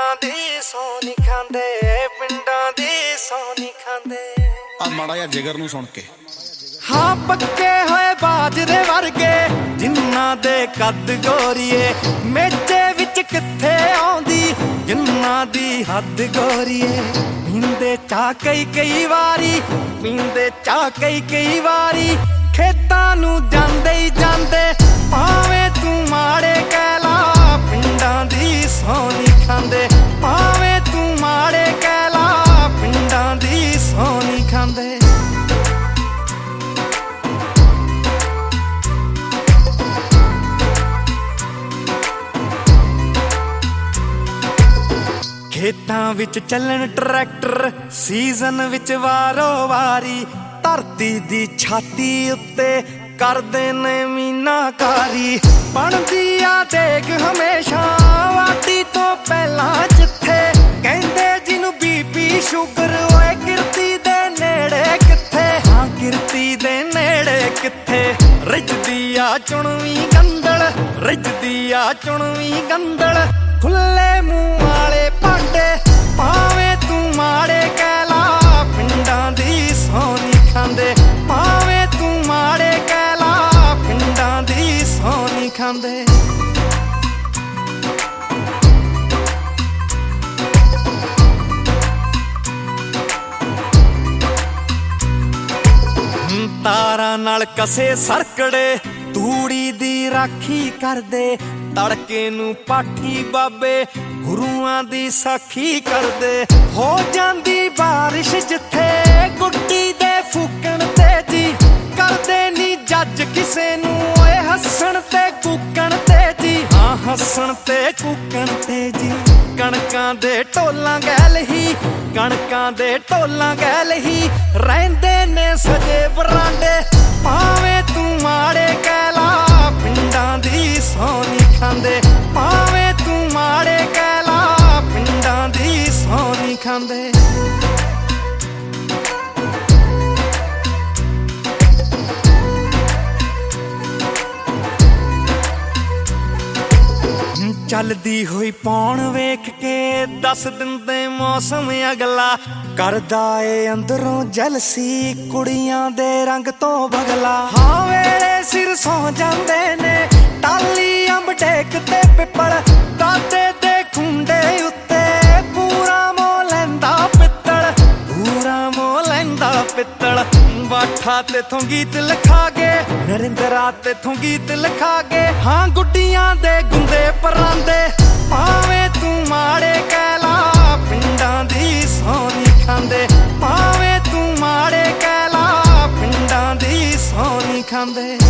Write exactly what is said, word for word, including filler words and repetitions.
ਪਿੰਡਾਂ ਦੀ ਸੌ ਨੀ ਖਾਂਦੇ, ਪਿੰਡਾਂ ਦੀ ਸੌ ਨੀ ਖਾਂਦੇ। ਆ ਮਾੜਾ ਜਿਹਾ ਜਿਗਰ ਨੂੰ ਸੁਣ ਕੇ ਹਾਂ ਪੱਕੇ ਹੋਏ ਬਾਜਰੇ ਵਰਗੇ ਜਿੰਨਾਂ ਦੇ ਕੱਦ ਗੋਰੀਏ, ਮੇਚੇ ਵਿੱਚ ਕਿੱਥੇ ਆਉਂਦੀ ਜਿੰਨਾਂ ਦੀ ਹੱਦ ਗੋਰੀਏ। ਪੀਂਦੇ ਚਾਹ ਕਈ ਕਈ ਵਾਰੀ, ਪੀਂਦੇ ਚਾਹ ਕਈ ਕਈ ਵਾਰੀ, ਖੇਤਾਂ ਨੂੰ ਜਾਂਦੇ ਹੀ ਜਾਂਦੇ ਭਾਵੇਂ ਤੂੰ ਮਾੜੇ ਕਹਿ ਲਾ, ਪਿੰਡਾਂ ਦੀ ਸੌ ਨੀ ਖਾਂਦੇ। ਭਾਵੇਂ ਤੂੰ ਮਾੜੇ ਕਹਿ ਲਾ, ਪਿੰਡਾਂ ਦੀ ਸੌ ਨੀ ਖਾਂਦੇ। ਖੇਤਾਂ ਵਿੱਚ ਚੱਲਣ ਟਰੈਕਟਰ ਸੀਜ਼ਨ ਵਿੱਚ ਵਾਰੋ ਵਾਰੀ, ਧਰਤੀ ਦੀ ਛਾਤੀ ਉੱਤੇ ਕਰਦੇ ਨੇ ਮੀਨਾਕਾਰੀ। ਬਣਦੀ ਆ ਦੇਖ ਹਮੇਸ਼ਾ ਵਾਢੀ ਤੋਂ ਪਹਿਲਾਂ, ਜਿੱਥੇ ਕਹਿੰਦੇ ਜਿਹਨੂੰ ਬੀਪੀ ਸ਼ੂਗਰ ਓਏ ਕਿਰਤੀ ਦੇ ਨੇੜੇ ਕਿੱਥੇ। ਹਾਂ ਕਿਰਤੀ ਦੇ ਨੇੜੇ ਕਿੱਥੇ, ਰਿੱਝਦੀ ਆ ਚੁਣਵੀਂ ਗੰਦਲ, ਰਿੱਝਦੀ ਆ ਚੁਣਵੀਂ ਗੰਦਲ। ਖੁੱਲੇ ਮੂੰਹ ਵਾਲੇ ਭਾਂਡੇ ਭਾਵੇਂ ਤੂੰ ਮਾੜੇ ਕਹਿ ਲਾ, ਪਿੰਡਾਂ ਦੀ ਸੌ ਨੀ ਖਾਂਦੇ। ਭਾਵੇਂ ਤੂੰ ਮਾੜੇ ਕਹਿ ਲਾ, ਪਿੰਡਾਂ ਦੀ ਸੌ ਨੀ ਖਾਂਦੇ। ਤਾਰਾਂ ਨਾਲ ਕਸੇ ਸਰਕੜੇ ਤੂੜੀ ਦੀ ਰਾਖੀ ਕਰਦੇ, ਤੜਕੇ ਨੂੰ ਪਾਠੀ ਬਾਬੇ ਗੁਰੂਆਂ ਦੀ ਸਾਖੀ ਕਰਦੇ। ਹੋ ਜਾਂਦੀ ਬਾਰਿਸ਼ ਜਿੱਥੇ ਗੁੱਡੀ ਦੇ ਫੂਕਣ ਤੇ ਜੀ, ਕਰਦੇ ਨੀ ਜੱਜ ਕਿਸੇ ਨੂੰ ਓਏ ਹੱਸਣ ਤੇ ਕੂਕਣ ਤੇ ਜੀ। ਹਾਂ ਹੱਸਣ ਤੇ ਕੂਕਣ ਤੇ ਜੀ। ਕਣਕਾਂ ਦੇ ਢੋਲਾਂ ਗੈਲ ਹੀ, ਕਣਕਾਂ ਦੇ ਢੋਲਾਂ ਗੈਲ ਹੀ, ਰਹਿੰਦੇ ਨੇ ਸਜੇ ਬਰਾਂਡੇ। ਭਾਵੇਂ ਤੂੰ ਮਾੜੇ ਕਹਿ ਲਾ, ਪਿੰਡਾਂ ਦੀ ਸੌ ਨੀ ਖਾਂਦੇ। ਭਾਵੇਂ ਤੂੰ ਮਾੜੇ ਕਹਿ ਲਾ, ਪਿੰਡਾਂ ਦੀ ਸੌ ਨੀ ਖਾਂਦੇ। ਚੱਲਦੀ ਹੋਈ ਪੌਣ ਵੇਖ ਕੇ ਦੱਸ ਦਿੰਦੇ ਮੌਸਮ ਅਗਲਾ, ਕਰਦਾ ਏ ਅੰਦਰੋਂ ਜਲਸੀ ਕੁੜੀਆਂ ਦੇ ਰੰਗ ਤੋਂ ਬਗਲਾ। ਹਾਂ ਵੇਲੇ ਸਿਰ ਸੌ ਜਾਂਦੇ ਨੇ ਟਾਲੀ ਅੰਬ ਟੇਕ ਤੇ ਪਿੱਪਲ, ਦਾਦੇ ਦੇ ਖੁੰਡੇ ਉੱਤੇ ਪੂਰਾ ਮੋਹ ਲੈਂਦਾ ਪਿੱਤਲ, ਪੂਰਾ ਮੋਹ ਲੈਂਦਾ ਪਿੱਤਲ। ਬਾਠਾ ਤੇਥੋਂ ਗੀਤ ਲਿਖਾ ਕੇ, ਨਰਿੰਦਰਾ ਤੇਥੋਂ ਗੀਤ ਲਿਖਾ ਕੇ। ਹਾਂ ਗੁੱਡੀਆਂ ਦੇ ਗੁੰਦੇ ਪਰਾਂਦੇ, ਭਾਵੇਂ ਤੂੰ ਮਾੜੇ ਕਹਿ ਲਾ, ਪਿੰਡਾਂ ਦੀ ਸੌ ਨੀ ਖਾਂਦੇ। ਭਾਵੇਂ ਤੂੰ ਮਾੜੇ ਕਹਿ ਲਾ, ਪਿੰਡਾਂ ਦੀ ਸੌ ਨੀ ਖਾਂਦੇ।